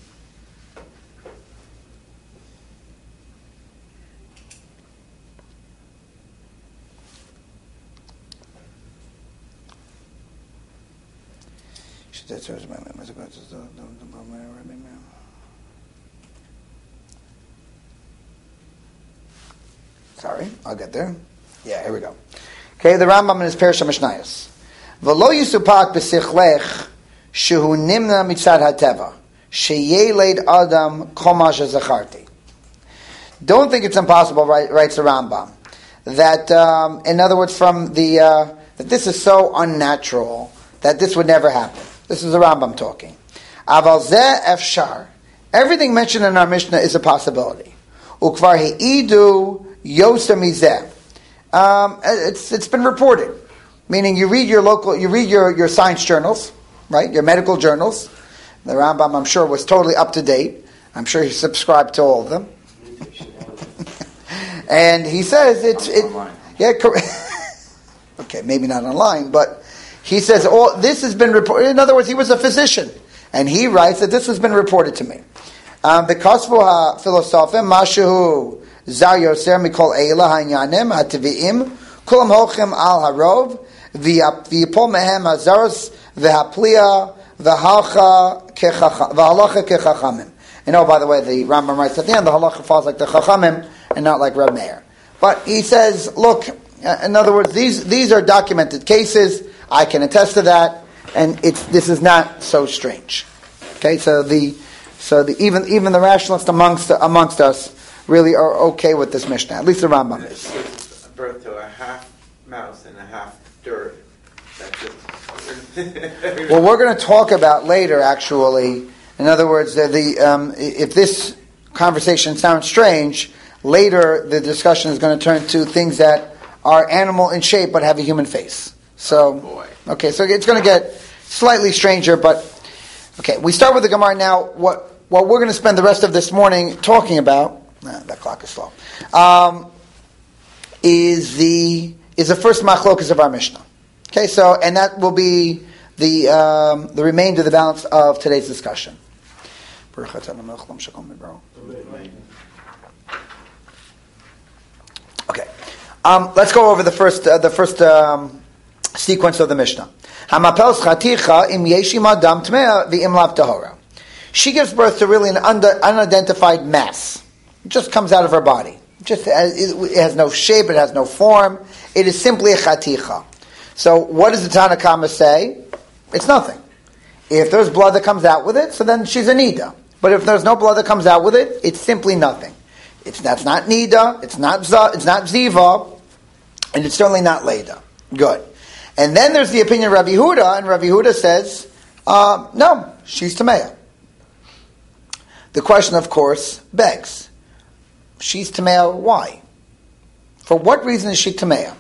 Sorry, I'll get there. Yeah, here we go. Okay, the Rambam in his Perusha Mishnayos. V'lo yisupak b'sichlech shehu nimna mitzad hateva sheyeled adam koma shezacharti. Don't think it's impossible, right, writes the Rambam, that um, in other words, from the uh, that this is so unnatural that this would never happen. This is the Rambam talking. Aval zeh efshar. Everything mentioned in our Mishnah is a possibility. Ukvar heidu yoser mizeh. Um, it's it's been reported, meaning you read your local, you read your, your science journals, right? Your medical journals. The Rambam, I'm sure, was totally up to date. I'm sure he subscribed to all of them. And he says it's it. Yeah, correct. Okay, maybe not online, but he says all this has been reported. In other words, he was a physician, and he writes that this has been reported to me. Um, the Kosvu HaPhilosophem Mashu Zar Yoser Mikol Eila Hanyanim Hativiim Kulam Hochem Al Harov V'Yipol Mehem Hazaros V'Haplia V'Halacha Kechachamim. And oh, by the way, the Rambam writes at the end, the halacha falls like the Chachamim and not like Reb Meir. But he says, look, in other words, these these are documented cases. I can attest to that, and it's this is not so strange. Okay, so the so the even even the rationalists amongst amongst us really are okay with this Mishnah. At least the Rambam is. It's birth to a half mouse and a half dirt. That's it. Well, we're going to talk about later, actually. In other words, the, the um, if this conversation sounds strange, later the discussion is going to turn to things that are animal in shape but have a human face. So, Boy. okay, so it's going to get slightly stranger, but okay. We start with the Gemara now. What what we're going to spend the rest of this morning talking about? Nah, that clock is slow. Um, is the is the first machlokas of our Mishnah? Okay, so and that will be the um, the remainder of the balance of today's discussion. Okay, um, let's go over the first uh, the first um, sequence of the Mishnah. She gives birth to really an under, unidentified mass. It just comes out of her body. Just it has no shape. It has no form. It is simply a chaticha. So, what does the Tanna Kama say? It's nothing. If there's blood that comes out with it, so then she's a nida. But if there's no blood that comes out with it, it's simply nothing. It's that's not nida. It's not za, it's not ziva, and it's certainly not leda. Good. And then there's the opinion of Rabbi Yehuda, and Rabbi Yehuda says, uh, no, she's tameya. The question, of course, begs, she's tameya. Why? For what reason is she tameya?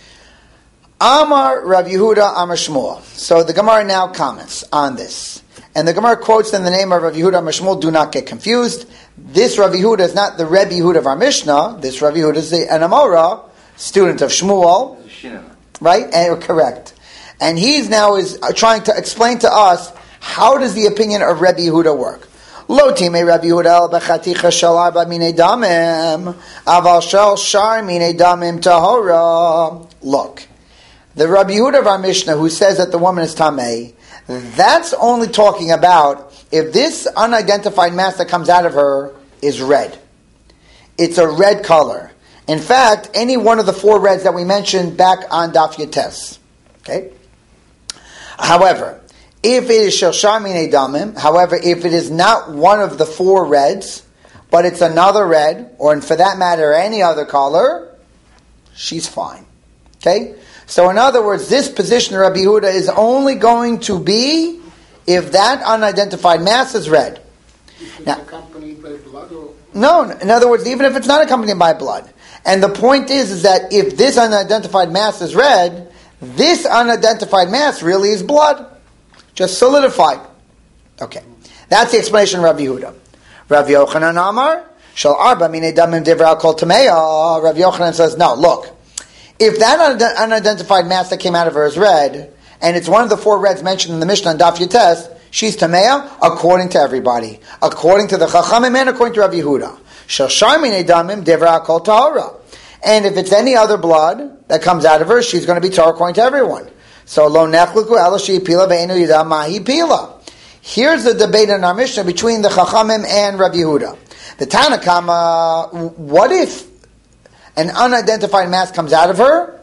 Amar Rabbi Yehuda Amar Shmuel. So the Gemara now comments on this. And the Gemara quotes in the name of Rabbi Yehuda Amar Shmuel, do not get confused. This Rabbi Yehuda is not the Rebbe Yehuda of our Mishnah. This Rabbi Yehuda is the, an Amora, student of Shmuel. Right? And, correct. And he's now is trying to explain to us, how does the opinion of Rabbi Yehuda work? Lo time Rabbi Yehuda el b'chaticha shel arba minei damim, aval shel shar minei damim tahora. Look. The Rabbi Yehuda of our Mishnah, who says that the woman is tamei, that's only talking about if this unidentified mass that comes out of her is red. It's a red color. In fact, any one of the four reds that we mentioned back on Daf Yates. Okay? However, if it is Shelsha Minei Damim, however, if it is not one of the four reds, but it's another red, or for that matter, any other color, she's fine. Okay? So in other words, this position of Rabbi Yehuda is only going to be if that unidentified mass is red. If it's now, accompanied by blood or... No, in other words, even if it's not accompanied by blood. And the point is, is that if this unidentified mass is red, this unidentified mass really is blood. Just solidified. Okay. That's the explanation of Rabbi Yehuda. Rabbi Yochanan Amar, Shal Arba Minei Damim Divra Kol Tameya. Rabbi Yochanan says, no, look. If that unidentified mass that came out of her is red, and it's one of the four reds mentioned in the Mishnah and Daf Yates, she's Tameya according to everybody. According to the Chachamim and according to Rabbi Yehuda. Shashar minei damim devra kol tahora. And if it's any other blood that comes out of her, she's going to be tahor according to everyone. So lo nechluku ela she pila ve'enu yida mahi pila. Here's the debate in our Mishnah between the Chachamim and Rabbi Yehuda. The Tanna Kama, what if an unidentified mass comes out of her,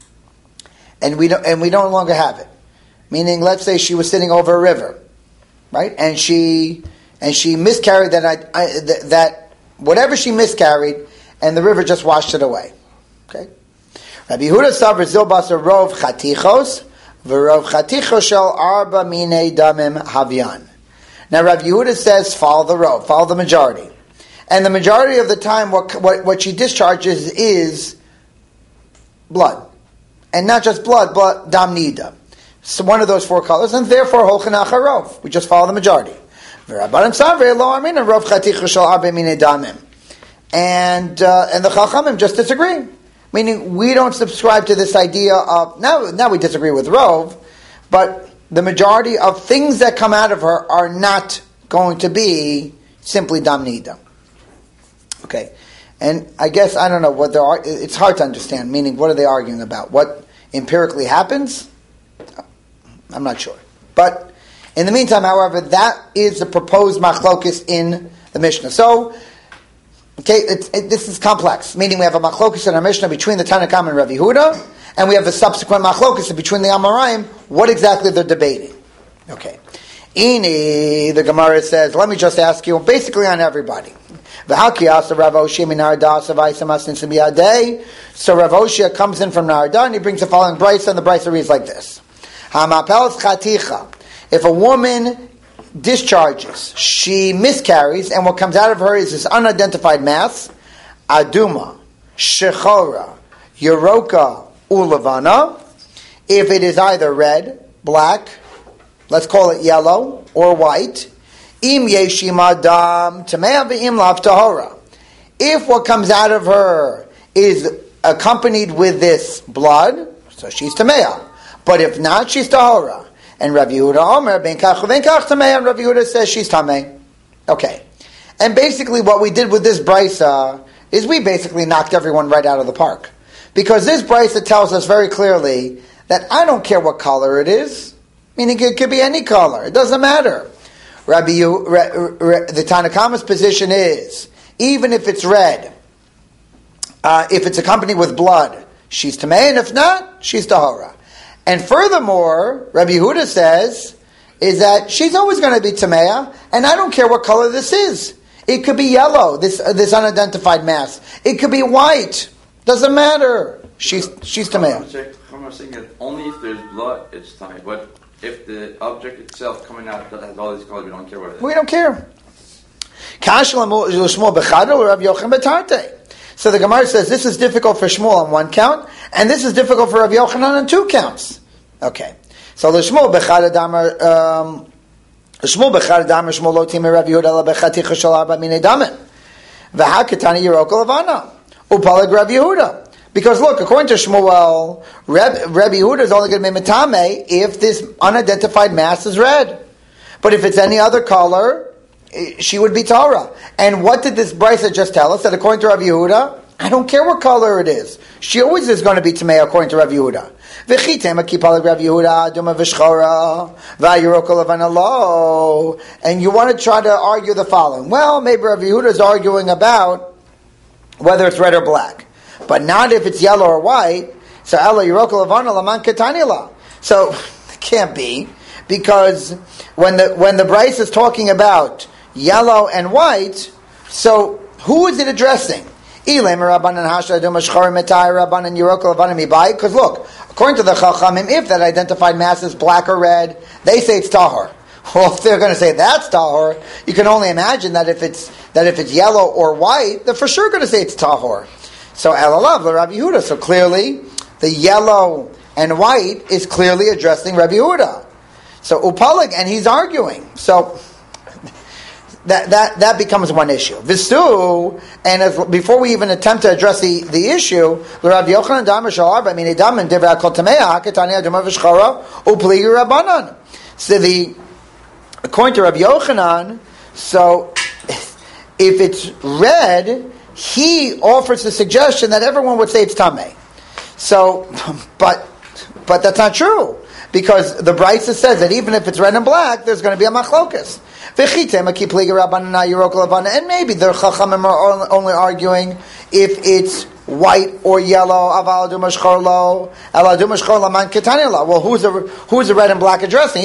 and we don't, and we no longer have it? Meaning, let's say she was sitting over a river, right? And she and she miscarried that I, I, that whatever she miscarried, and the river just washed it away. Okay. Rabbi Yehuda savar zilbas rov chatichos v'rov chatichos shel arba minei damim havyan. Now Rabbi Yehuda says follow the rov, follow the majority. And the majority of the time, what, what what she discharges is blood, and not just blood, but dam nida. So one of those four colors, and therefore holchan acharov. We just follow the majority. And uh, and the Chachamim just disagree, meaning we don't subscribe to this idea of now. Now we disagree with Rov, but the majority of things that come out of her are not going to be simply dam nida. Okay, and I guess I don't know what they're. It's hard to understand. Meaning, what are they arguing about? What empirically happens? I'm not sure. But in the meantime, however, that is the proposed machlokis in the Mishnah. So, okay, it, it, this is complex. Meaning, we have a machlokis in our Mishnah between the Tanna Kama and Rabbi Yehuda, and we have a subsequent machlokis between the Amoraim. What exactly they're debating? Okay, Ini, the Gemara says. Let me just ask you, basically on everybody. So Rav Oshia comes in from Narada and he brings the following brisa, and the brisa reads like this. If a woman discharges, she miscarries, and what comes out of her is this unidentified mass, aduma, shechora, yeroka, ulavana. If it is either red, black, let's call it yellow, or white, Im yeshim adam tamei ve'im lav tahora. If what comes out of her is accompanied with this blood, so she's tamei. But if not, she's tahora. And Rabbi Yehuda Omer ben kach ben kach tamei. And Rabbi Yehuda says she's tamei. Okay. And basically what we did with this brisa is we basically knocked everyone right out of the park. Because this brisa tells us very clearly that I don't care what color it is, meaning it could be any color. It doesn't matter. Rabbi, Yu, re, re, the Tanakama's position is, even if it's red, uh, if it's accompanied with blood, she's tamei, and if not, she's tahora. And furthermore, Rabbi Yehuda says, is that she's always going to be tamei, and I don't care what color this is. It could be yellow, this uh, this unidentified mass. It could be white. Doesn't matter. She's she's tamei. I'm saying that only if there's blood, it's tamei. But if the object itself coming out that has all these colors, we don't care what it is. We don't care. So the Gemara says this is difficult for Shmuel on one count, and this is difficult for Rav Yochanan on two counts. Okay. So the Shmuel bechad adamar um Shmuel bechad adamar Shmuel lo timei Rav Yehuda la bechaticha shel arba minei damen. V'hakatani yeroko levana. Upalag Rav Yehuda. Because look, according to Shmuel, Reb, Rabbi Yehuda is only going to be mitame if this unidentified mass is red. But if it's any other color, she would be Torah. And what did this brisa just tell us? That according to Rabbi Yehuda, I don't care what color it is. She always is going to be tamei according to Rabbi Yehuda. And you want to try to argue the following. Well, maybe Rabbi Yehuda is arguing about whether it's red or black. But not if it's yellow or white. So Ella Yeroko Lavana Laman Katanila. So it can't be, because when the when the Bryce is talking about yellow and white, so who is it addressing? Because look, according to the Chachamim, if that identified mass is black or red, they say it's tahor. Well, if they're going to say that's tahor, you can only imagine that if it's that if it's yellow or white, they're for sure going to say it's tahor. So Elalav, Rabbi Yehuda. So clearly, the yellow and white is clearly addressing Rabbi Yehuda. So Upalig, and he's arguing. So that that that becomes one issue. Vistu, and as, before we even attempt to address the, the issue, Rabbi Yochanan Damar Shalar, I mean Edam and Devra Kol Tamea, Hakatani Adumah V'Shchara, Upligi Rabbanan. So the according to Rabbi Yochanan, so if it's red, he offers the suggestion that everyone would say it's tamei. So, but but that's not true, because the Brisa says that even if it's red and black, there's going to be a machlokas. And maybe the Chachamim are only arguing if it's white or yellow. Well, who's the who's the red and black addressing?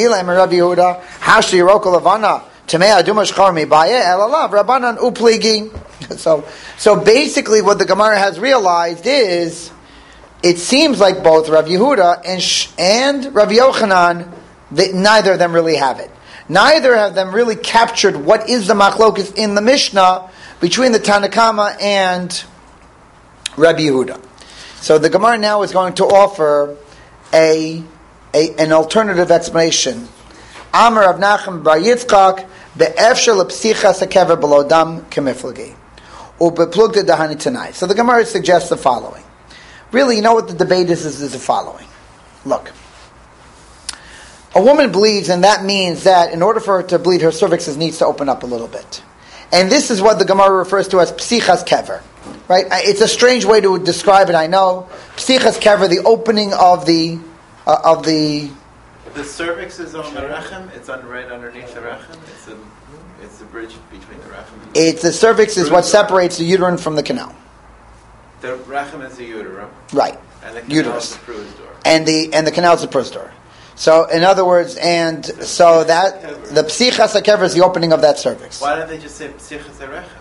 So, so basically, what the Gemara has realized is, it seems like both Rav Yehuda and Sh- and Rav Yochanan, they, neither of them really have it. Neither of them really captured what is the machlokas in the Mishnah between the Tanakama and Rabbi Yehuda. So the Gemara now is going to offer a, a an alternative explanation. Amar Rav Nachman bar Yitzchak be'efshel l'psichas hakever below dam kemiflagi ubeplugta dahani tanai. So the Gemara suggests the following. Really, you know what the debate is? Is, is the following. Look, a woman bleeds, and that means that in order for her to bleed, her cervix needs to open up a little bit. And this is what the Gemara refers to as psichas kever. Right? It's a strange way to describe it, I know. Psichas kever, the opening of the uh, of the. The cervix is on the rechem. It's on right underneath the rechem. It's a it's the bridge between the rechem. It's the cervix is what separates the uterine from the canal. The rechem is the uterus. Right. And the canal Uterus. is the pruis door. And the and the canal is the pruis door. So, in other words, and so that the psichas hakever is the opening of that cervix. Why don't they just say psichas rechem?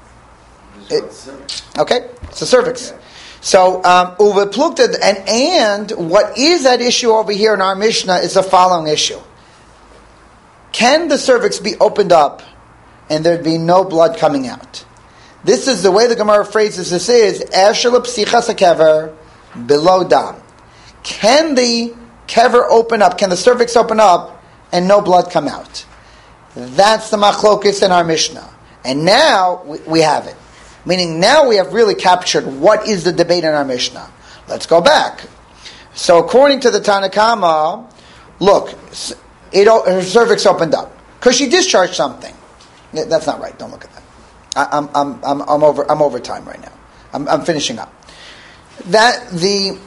Okay, it's the cervix. So, um, uveplukta, and and what is at issue over here in our Mishnah is the following issue: can the cervix be opened up and there'd be no blood coming out? This is the way the Gemara phrases this is Eshel psichas hakever below dam. Can the kever open up? Can the cervix open up and no blood come out? That's the machlokus in our Mishnah, and now we, we have it. Meaning now we have really captured what is the debate in our Mishnah. Let's go back. So according to the Tanakama, look, it, her cervix opened up because she discharged something. Yeah, that's not right. Don't look at that. I, I'm, I'm, I'm, I'm over. I'm over time right now. I'm, I'm finishing up. That the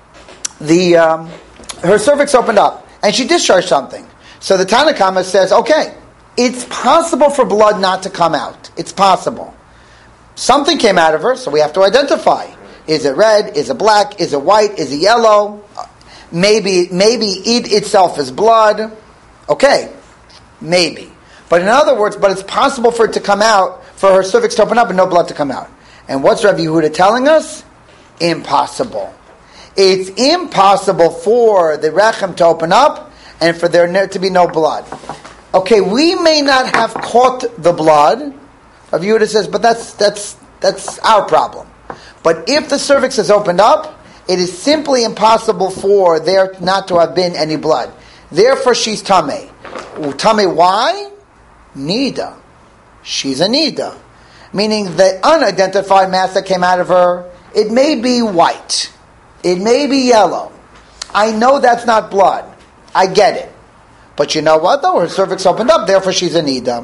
the um, her cervix opened up and she discharged something. So the Tanna Kama says, okay, it's possible for blood not to come out. It's possible. Something came out of her, so we have to identify. Is it red? Is it black? Is it white? Is it yellow? Maybe maybe it itself is blood. Okay, maybe. But in other words, but it's possible for it to come out, for her cervix to open up and no blood to come out. And what's Rabbi Yehuda telling us? Impossible. It's impossible for the rechem to open up and for there to be no blood. Okay, we may not have caught the blood. Rabbi Yehuda says, but that's that's that's our problem. But if the cervix is opened up, it is simply impossible for there not to have been any blood. Therefore, she's tamei. Tamei, why? Nida. She's a nida. Meaning the unidentified mass that came out of her, it may be white. It may be yellow. I know that's not blood. I get it. But you know what though? Her cervix opened up, therefore she's a nida.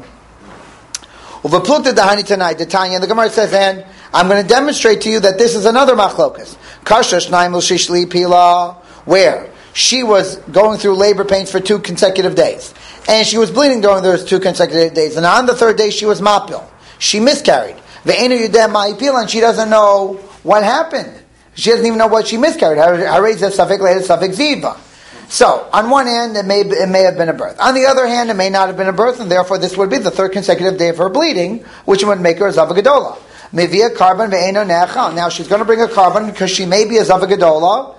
Uvaplukta dahani tonight, the Tanya, the Gemara says, and I'm going to demonstrate to you that this is another machlokas. Kashash naimul shishli pila, where she was going through labor pains for two consecutive days. And she was bleeding during those two consecutive days. And on the third day she was mapil. She miscarried. Ve'enu yudem ma'ipila, and she doesn't know what happened. She doesn't even know what she miscarried. Hareza safek leida safek ziva. So, on one hand, it may it may have been a birth. On the other hand, it may not have been a birth, and therefore this would be the third consecutive day of her bleeding, which would make her a zava gedola. Mevia carbon ve'eno necha. Now she's going to bring a carbon because she may be a zava gedola,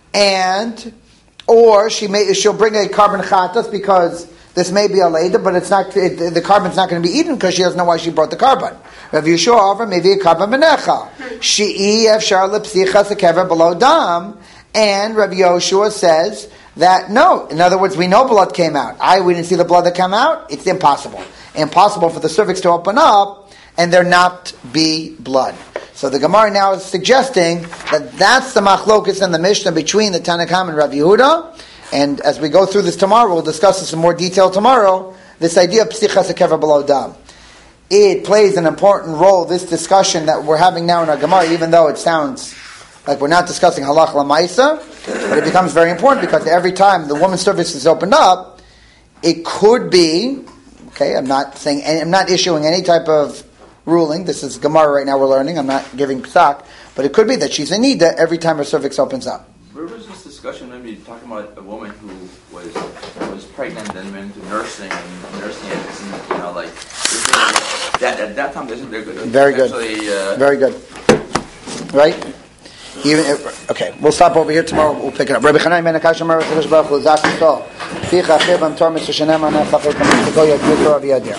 and or she may she'll bring a carbon chatas because this may be a leda, but it's not. It, the carbon's not going to be eaten because she doesn't know why she brought the carbon. Rav Yeshua over maybe a carbon benecha. She'i efshar lepsicha sekever below dam, and Rav Yeshua says that no. In other words, we know blood came out. I we didn't see the blood that came out. It's impossible. Impossible for the cervix to open up and there not be blood. So the Gemara now is suggesting that that's the machlokus and the Mishnah between the Tanna Kama and Rav Yehuda. And as we go through this tomorrow, we'll discuss this in more detail tomorrow, this idea of psicha sekever below dam. It plays an important role, this discussion that we're having now in our Gemara, even though it sounds like we're not discussing halach lamaisa, but it becomes very important because every time the woman's cervix is opened up, it could be, okay, I'm not saying, I'm not issuing any type of ruling, this is Gemara right now we're learning, I'm not giving psak, but it could be that she's a nida every time her cervix opens up. Where was this discussion? Maybe talking about a woman who was was pregnant and went into nursing and nursing and you know like that at that time isn't there good? Very good. Actually, uh, Very good. Right? Even if, okay, we'll stop over here tomorrow. We'll pick it up. Rabbi Chanai ben Akash Amar Tzaddish Baruch Hu Zak Yisrael Ficha Achir Bam Tor Mitzvah Shenem Anach Chafei Kamitz Kol Yad Yisrael V'Yad Yer.